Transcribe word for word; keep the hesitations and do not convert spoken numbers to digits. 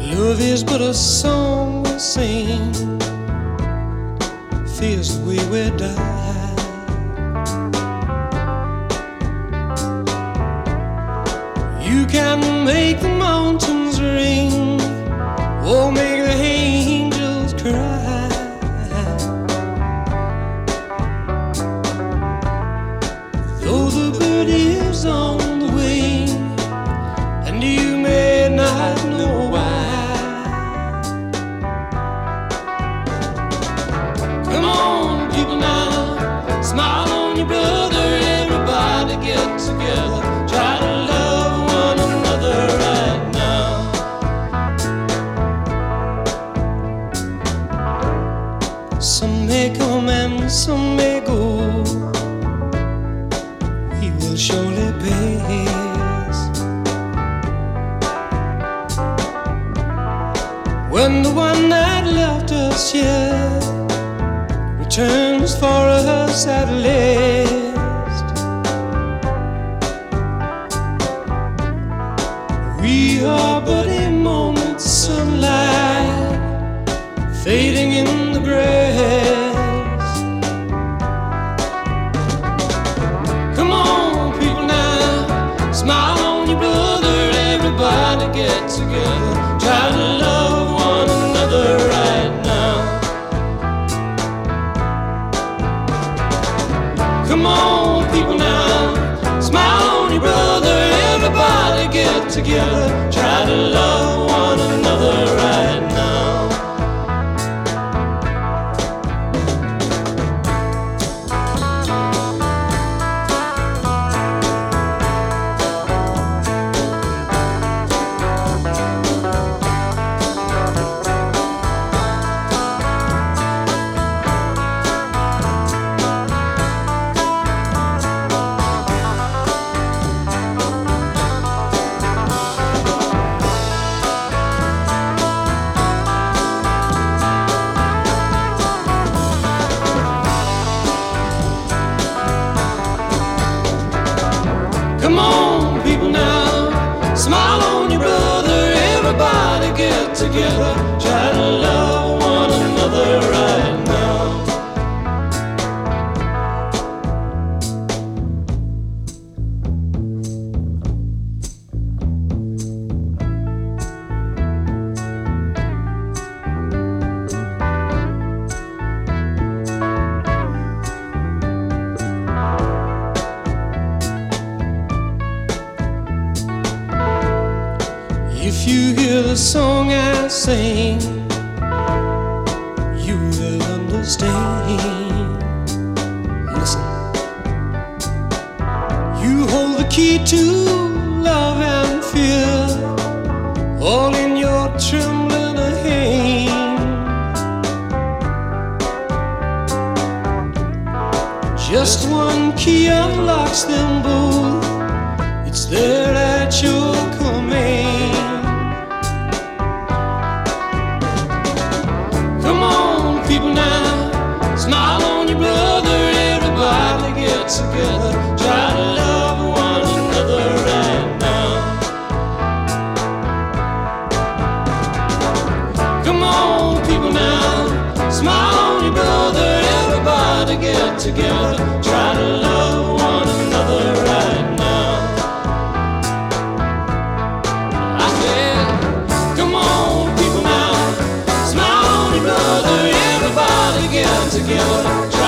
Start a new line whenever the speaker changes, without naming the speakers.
Love is but a song we sing, fears the way we die. You can make the mountains ring, or make the angels cry. Though the bird is on the wing, and you may not know why. Come on, people now, smile on your brother. Everybody get together, try to love one another right now. Some may come and some may go, we will surely pass. When the one that left us here returns for us at last, we are but a moment's sunlight fading in the grass. Come on, people now, smile on your brother. Everybody get together, try to love one another right now. Come on, people now, smile on your brother. Everybody get together, try to love one another right now. Come on, people now, smile on your brother. Everybody get together, try to love one another right now. If you hear the song I sing, you will understand. Listen, you hold the key to love and fear, all in your trembling hand. Just one key unlocks them both, it's there at your command. People now, smile on your brother. Everybody get together, try to love one another right now. Come on, people now, smile on your brother. Everybody get together, try to love one another right now. I said, come on, people now, smile on your brother. Everybody get together.